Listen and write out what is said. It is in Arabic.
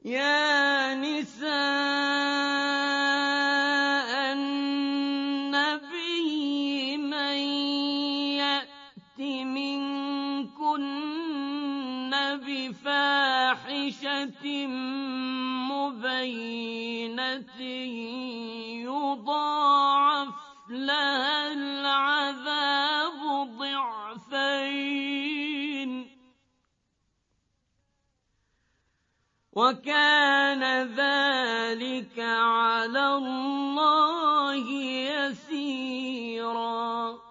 يا نساء النبي من يأت منكن بفاحشة مبينة يضاعف لها العذاب ضعفين وكان ذلك على الله يسيرا